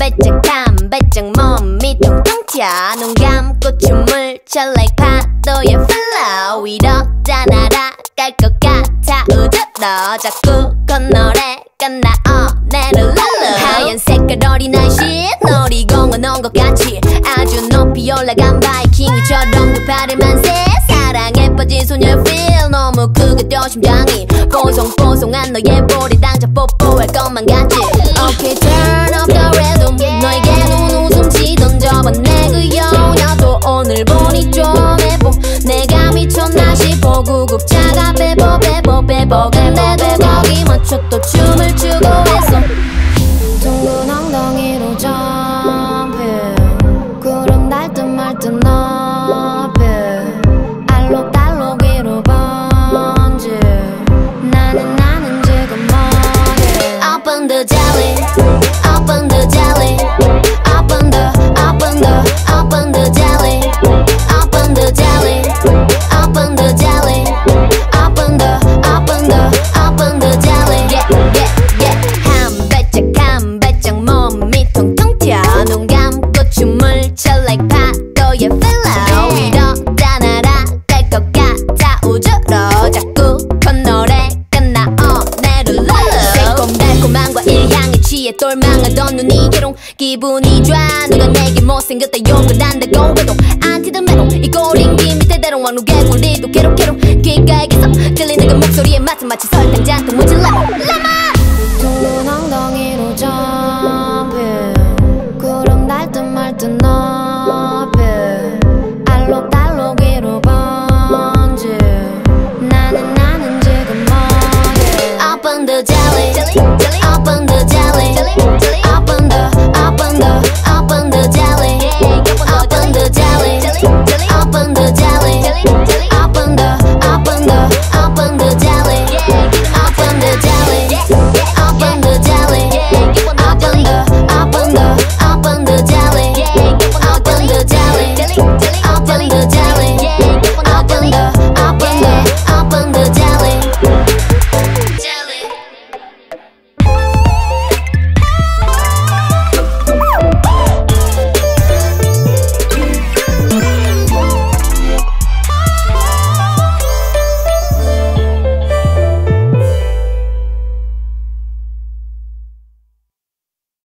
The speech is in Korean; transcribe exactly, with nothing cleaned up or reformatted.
배짝한 배짝 몸이 통통 튀어 눈 감고 춤을 춰 like 파도의 flow 이러다 날아갈 것 같아 우주로 자꾸 건너래가 나어 내를 룰루 하얀 색깔 어린아이씨 놀이공원 온 것 같이 아주 높이 올라간 바이킹처럼 두 팔을 만세 사랑에 빠진 소녀 feel 너무 크게 뛰어 심장이 뽀송뽀송한 너의 볼에 당장 뽀뽀할 것만 같지 Okay turn up the rhythm 너에게 눈 웃음치 던져봐 내 그 여녀도 오늘 보니 좀 해보 내가 미쳤나 싶어 구급차가 배보 배보 배보 근데도 거기 맞춰 또 춤을 추고 있어 둥근 엉덩이로 점프 구름 날 듯 말 듯 높이 알록달록 위로 번지 나는 나는 지금 뭐해 Up on the jelly Up on the jelly Up on the Up on the Up on the jelly Up on the jelly Up on the jelly Up on the Up on the Up on the jelly Yeah yeah yeah 한 발짝 한 발짝 몸이 통통 튀어 눈 감고 춤을 춰 like 파도의 flow 이러다 날아갈 것 같아 우주로 자꾸 건너래가 나어 내를 룰루 새콤달콤한 과일 향에 취해 똘망하던 눈이 괴롱 기분이 좋아 누가 내게 못생겼다 욕을 한다고 해도 안티든 메롱 이 꼬링기 밑에 대롱 왕룩의 굴리도 괴롭괴롭 귓가에게서 들리는 그 목소리에 맞춰 마치 설탕 잔뜩 묻힌 레몬 레몬